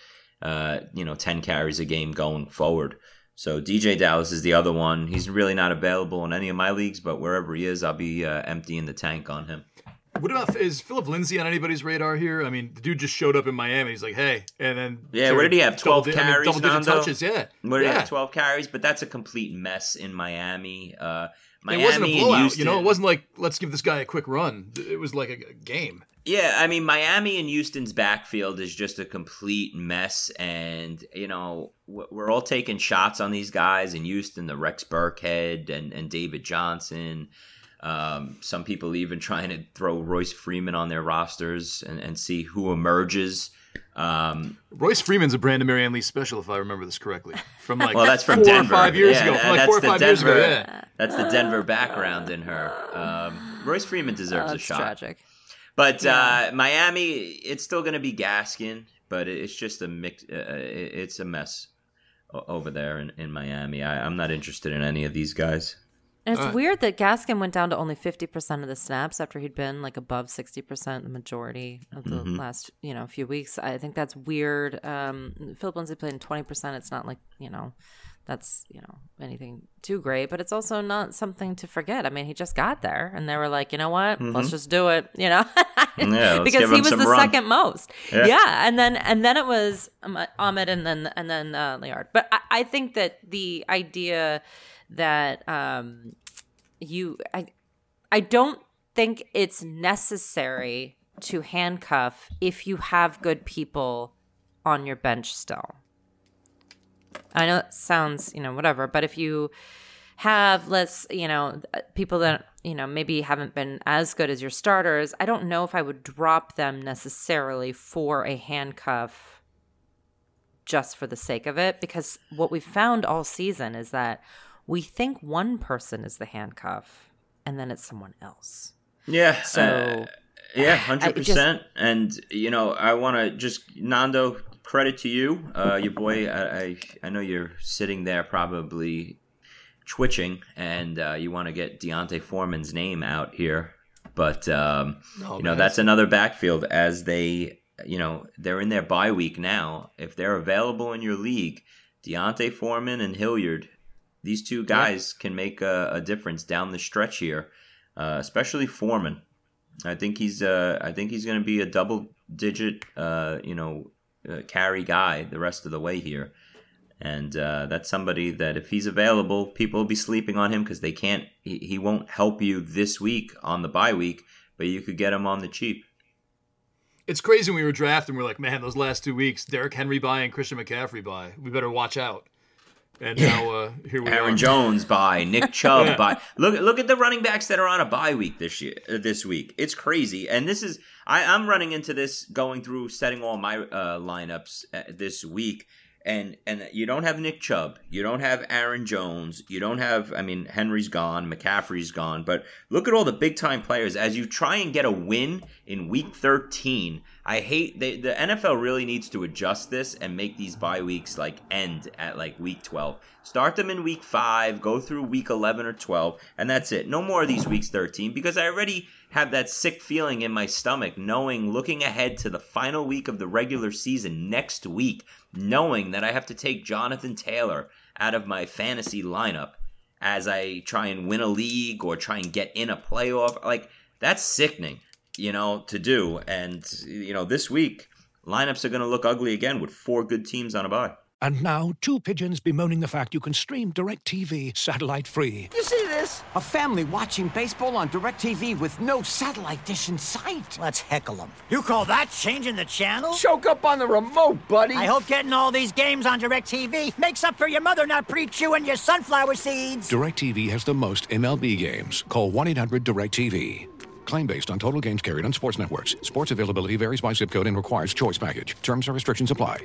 10 carries a game going forward. So DJ Dallas is the other one. He's really not available in any of my leagues, but wherever he is, I'll be emptying the tank on him. What about, is Philip Lindsay on anybody's radar here? I mean, the dude just showed up in Miami. He's like, hey, and then what did he have? 12 carries, double-digit touches, yeah. What did he have? 12 carries, but that's a complete mess in Miami. Miami it wasn't a blowout. Houston, It wasn't like, let's give this guy a quick run. It was like a game. Yeah, I mean, Miami and Houston's backfield is just a complete mess. And, we're all taking shots on these guys in Houston, the Rex Burkhead and David Johnson. Some people even trying to throw Royce Freeman on their rosters and see who emerges. Royce Freeman's a Brandon Marianne Lee special, if I remember this correctly. From like that's from 4 Denver. or 5 years ago. From like 4 or 5 years ago, yeah. That's the Denver background in her. Royce Freeman deserves a shot. Tragic. But Miami, it's still going to be Gaskin, but it's just a mix. It's a mess over there in Miami. I'm not interested in any of these guys. And it's weird that Gaskin went down to only 50% of the snaps after he'd been like above 60% the majority of the last few weeks. I think that's weird. Philip Lindsay played in 20%. It's not like that's anything too great, but it's also not something to forget. I mean, he just got there, and they were like, you know what, let's just do it. Yeah, because he was the second most. Yeah. And then it was Ahmed and then Liard. But I think that the idea that I don't think it's necessary to handcuff if you have good people on your bench still. I know it sounds, whatever, but if you have people that, maybe haven't been as good as your starters, I don't know if I would drop them necessarily for a handcuff just for the sake of it, because what we've found all season is that we think one person is the handcuff and then it's someone else. Yeah. So 100%. And, I want to just, Nando, credit to you, your boy. I know you're sitting there probably twitching, and you want to get D'Onta Foreman's name out here, but that's another backfield as they, they're in their bye week now. If they're available in your league, D'Onta Foreman and Hilliard, these two guys can make a difference down the stretch here, especially Foreman. I think he's going to be a double-digit, carry guy the rest of the way here, and that's somebody that if he's available, people will be sleeping on him because they can't. He won't help you this week on the bye week, but you could get him on the cheap. It's crazy when we were drafting. We're like, man, those last 2 weeks, Derrick Henry bye and Christian McCaffrey bye. We better watch out. And now here we are. Aaron Jones bye, Nick Chubb bye. Look at the running backs that are on a bye week this week. It's crazy. And this is I'm running into this going through setting all my lineups this week. And you don't have Nick Chubb, you don't have Aaron Jones, you don't have, Henry's gone, McCaffrey's gone, but look at all the big time players as you try and get a win in week 13. I hate the NFL really needs to adjust this and make these bye weeks end at week 12. Start them in week 5, go through week 11 or 12, and that's it. No more of these weeks 13 because I already have that sick feeling in my stomach looking ahead to the final week of the regular season next week, knowing that I have to take Jonathan Taylor out of my fantasy lineup as I try and win a league or try and get in a playoff. That's sickening, to do. And, this week, lineups are going to look ugly again with 4 good teams on a bye. And now, 2 pigeons bemoaning the fact you can stream DirecTV satellite-free. You see this? A family watching baseball on DirecTV with no satellite dish in sight. Let's heckle them. You call that changing the channel? Choke up on the remote, buddy. I hope getting all these games on DirecTV makes up for your mother not pre-chewing your sunflower seeds. DirecTV has the most MLB games. Call 1-800-DirecTV. Claim based on total games carried on sports networks. Sports availability varies by zip code and requires choice package. Terms and restrictions apply.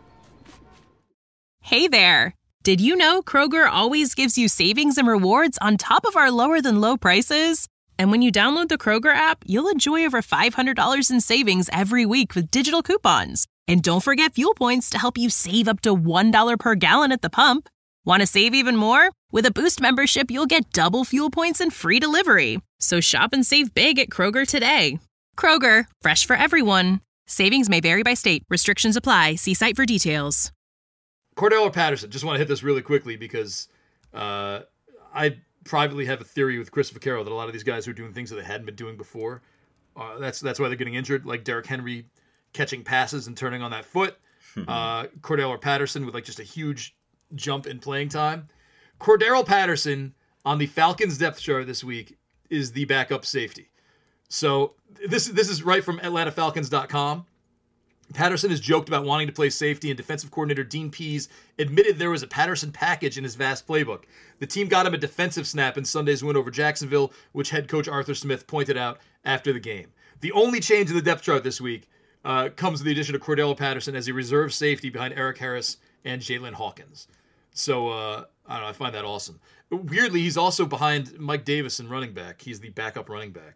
Hey there! Did you know Kroger always gives you savings and rewards on top of our lower-than-low prices? And when you download the Kroger app, you'll enjoy over $500 in savings every week with digital coupons. And don't forget fuel points to help you save up to $1 per gallon at the pump. Want to save even more? With a Boost membership, you'll get double fuel points and free delivery. So shop and save big at Kroger today. Kroger, fresh for everyone. Savings may vary by state. Restrictions apply. See site for details. Cordell Patterson, just want to hit this really quickly because I privately have a theory with Chris Vaccaro that a lot of these guys are doing things that they hadn't been doing before. That's why they're getting injured, like Derrick Henry catching passes and turning on that foot. Cordell Patterson with just a huge jump in playing time. Cordell Patterson on the Falcons depth chart this week is the backup safety. So this is right from AtlantaFalcons.com. Patterson has joked about wanting to play safety, and defensive coordinator Dean Pease admitted there was a Patterson package in his vast playbook. The team got him a defensive snap in Sunday's win over Jacksonville, which head coach Arthur Smith pointed out after the game. The only change in the depth chart this week comes with the addition of Cordell Patterson as a reserve safety behind Eric Harris and Jalen Hawkins. So, I don't know, I find that awesome. Weirdly, he's also behind Mike Davis in running back. He's the backup running back.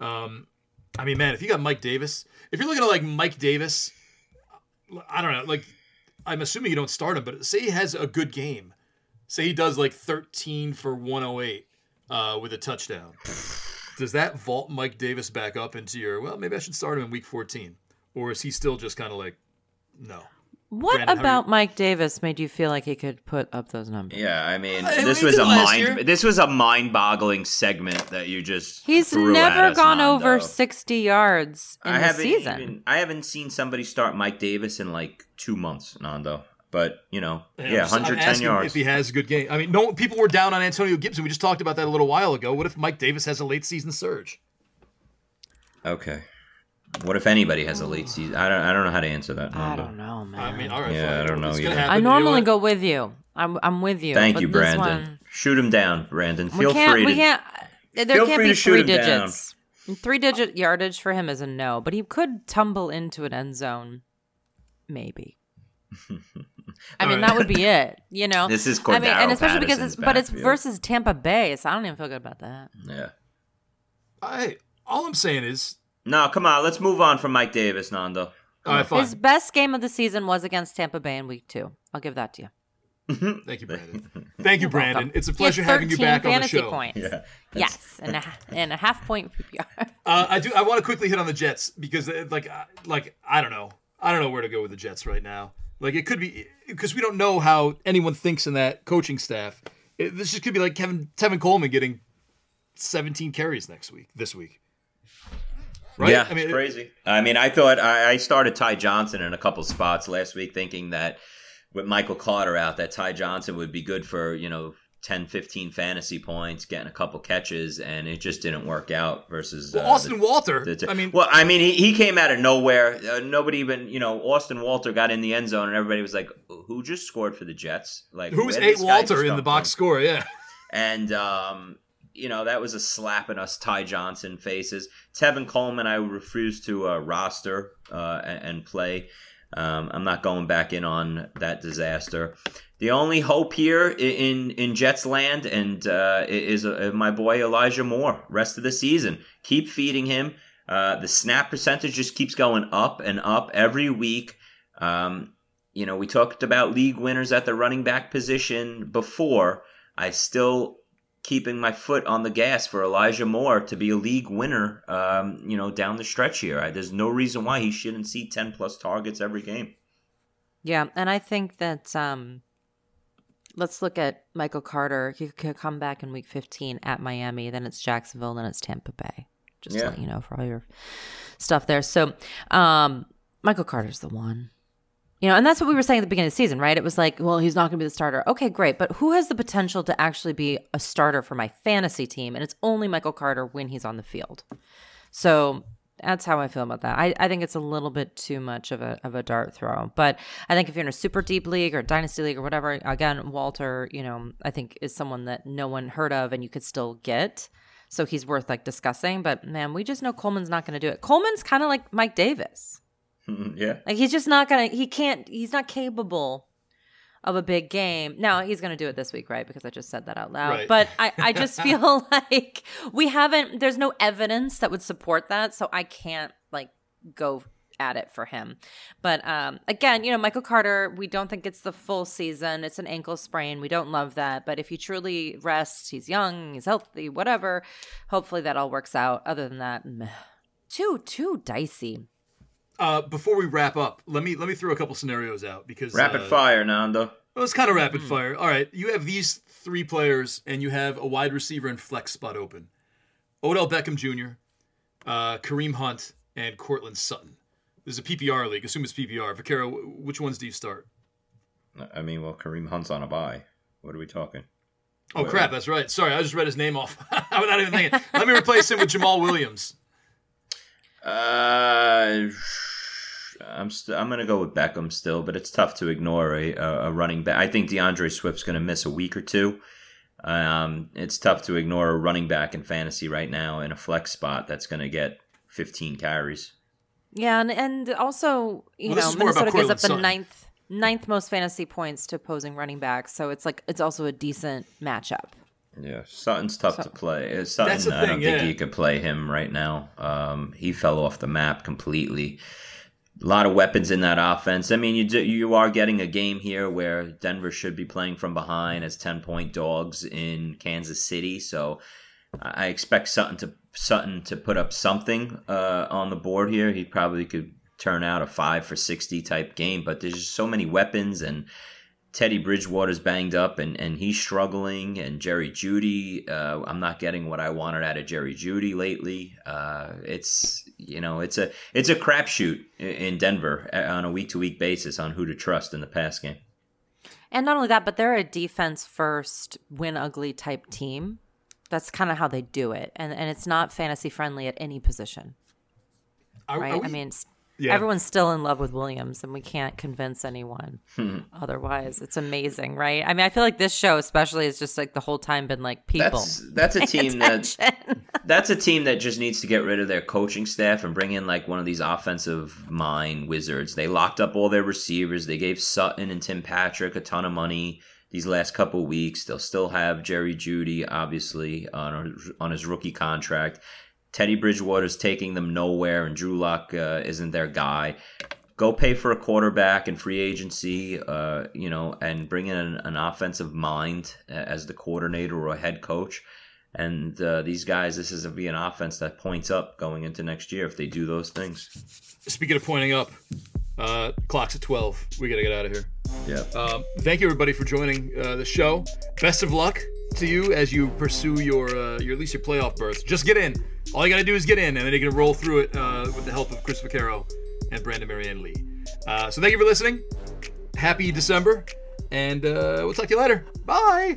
I mean, man, if you got Mike Davis, if you're looking at like Mike Davis, I don't know, like I'm assuming you don't start him, but say he has a good game. Say he does like 13 for 108 with a touchdown. Does that vault Mike Davis back up into your, well, maybe I should start him in week 14? Or is he still just kind of like, no? What Brandon, about Mike Davis made you feel like he could put up those numbers? Yeah, I mean, this was a mind-boggling segment that you just He's threw never at us, gone Nando. over 60 yards in the season. I haven't seen somebody start Mike Davis in like 2 months, Nando. But, you know, 110 yards. If he has a good game. I mean, no, people were down on Antonio Gibson. We just talked about that a little while ago. What if Mike Davis has a late season surge? Okay. What if anybody has a late season? I don't know how to answer that. I don't know, man. I mean, all right. Yeah, fine. I don't know It's gonna either. happen. I You know normally what? go with you. I'm with you. Thank but you, this Brandon. one- Shoot him down, Brandon. We Feel can't. free We to. can't. There feel can't free be to shoot 3 him down. digits. 3-digit yardage for him is a no, but he could tumble into an end zone, maybe. I mean, that would be it. You know, This is I mean, and Cordero especially because Patterson's it's backfield. versus Tampa Bay, so I don't even feel good about that. Yeah. All I'm saying is, No, come on. Let's move on from Mike Davis, Nando. all right, fine. His best game of the season was against Tampa Bay in week 2. I'll give that to you. Thank you, Brandon. Thank you, Brandon. Welcome. It's a He had pleasure having you 13 back on the fantasy show. points. Yeah. Yes, and a half point PPR. I want to quickly hit on the Jets because, like I don't know where to go with the Jets right now. Like it could be because we don't know how anyone thinks in that coaching staff. This just could be like Tevin Coleman getting 17 carries this week. Right? Yeah, I mean, it's crazy. I mean, I thought I started Ty Johnson in a couple spots last week thinking that with Michael Carter out, that Ty Johnson would be good for, 10, 15 fantasy points, getting a couple catches, and it just didn't work out versus Austin Walter. He came out of nowhere. Nobody even, Austin Walter got in the end zone, and everybody was like, "Who just scored for the Jets? Like, who was where did A. this guy Walter just in come the box from?" score? Yeah. And that was a slap in us Ty Johnson faces. Tevin Coleman, I refuse to roster and play. I'm not going back in on that disaster. The only hope here in Jets land is my boy Elijah Moore. Rest of the season, keep feeding him. The snap percentage just keeps going up and up every week. We talked about league winners at the running back position before. I still keeping my foot on the gas for Elijah Moore to be a league winner, down the stretch here. There's no reason why he shouldn't see 10-plus targets every game. Yeah, and I think that let's look at Michael Carter. He could come back in week 15 at Miami. Then it's Jacksonville. Then it's Tampa Bay. Just to let you know for all your stuff there. So Michael Carter's the one. And that's what we were saying at the beginning of the season, right? It was like, well, he's not going to be the starter. Okay, great. But who has the potential to actually be a starter for my fantasy team? And it's only Michael Carter when he's on the field. So that's how I feel about that. I think it's a little bit too much of a dart throw. But I think if you're in a super deep league or dynasty league or whatever, again, Walter, I think is someone that no one heard of and you could still get. So he's worth discussing. But man, we just know Coleman's not going to do it. Coleman's kind of like Mike Davis. Yeah. Like he's just not going to, he's not capable of a big game. Now he's going to do it this week, right? Because I just said that out loud. Right. But I just feel like there's no evidence that would support that. So I can't go at it for him. But again, Michael Carter, we don't think it's the full season. It's an ankle sprain. We don't love that. But if he truly rests, he's young, he's healthy, whatever, hopefully that all works out. Other than that, too dicey. Before we wrap up, let me throw a couple scenarios out because Rapid fire, Nando. Well, it's kind of rapid fire. All right, you have these 3 players, and you have a wide receiver and flex spot open: Odell Beckham Jr., Kareem Hunt, and Courtland Sutton. This is a PPR league. Assume it's PPR. Vaquero, which ones do you start? I mean, well, Kareem Hunt's on a bye. What are we talking? Oh, crap, that's right. Sorry, I just read his name off without even thinking. Let me replace him with Jamal Williams. I'm going to go with Beckham still, but it's tough to ignore a running back. I think DeAndre Swift's going to miss a week or two. It's tough to ignore a running back in fantasy right now in a flex spot that's going to get 15 carries. Yeah, and also, Minnesota gives up the ninth most fantasy points to opposing running backs, so it's also a decent matchup. Yeah, Sutton's tough to play. Sutton, I don't think you could play him right now. He fell off the map completely. A lot of weapons in that offense. I mean, you are getting a game here where Denver should be playing from behind as 10-point dogs in Kansas City, so I expect Sutton to put up something on the board here. He probably could turn out a 5 for 60 type game, but there's just so many weapons, and Teddy Bridgewater's banged up and he's struggling, and Jerry Jeudy, I'm not getting what I wanted out of Jerry Jeudy lately. It's a crapshoot in Denver on a week-to-week basis on who to trust in the pass game. And not only that, but they're a defense-first, win-ugly type team. That's kind of how they do it, and it's not fantasy-friendly at any position, right? Everyone's still in love with Williams, and we can't convince anyone otherwise. It's amazing, right? I mean, I feel like this show especially is just like the whole time been like people. That's a team that's a team that just needs to get rid of their coaching staff and bring in like one of these offensive mind wizards. They locked up all their receivers. They gave Sutton and Tim Patrick a ton of money these last couple of weeks. They'll still have Jerry Jeudy, obviously, on his rookie contract. Teddy Bridgewater's taking them nowhere, and Drew Lock isn't their guy. Go pay for a quarterback in free agency, and bring in an offensive mind as the coordinator or a head coach. And these guys, this is be an offense that points up going into next year if they do those things. Speaking of pointing up, clock's at 12. We got to get out of here. Yeah. Thank you, everybody, for joining the show. Best of luck to you as you pursue your at least your playoff berth. Just get in. All you got to do is get in, and then you can roll through it with the help of Chris Vaccaro and Brandon Marianne Lee. So thank you for listening. Happy December, and we'll talk to you later. Bye.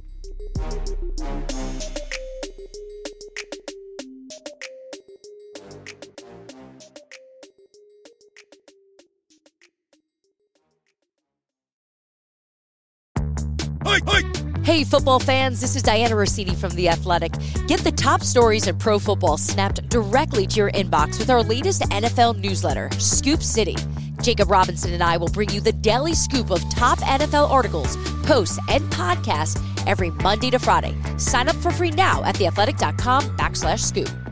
Hey, football fans, this is Diana Rossini from The Athletic. Get the top stories in pro football snapped directly to your inbox with our latest NFL newsletter, Scoop City. Jacob Robinson and I will bring you the daily scoop of top NFL articles, posts, and podcasts every Monday to Friday. Sign up for free now at theathletic.com/scoop.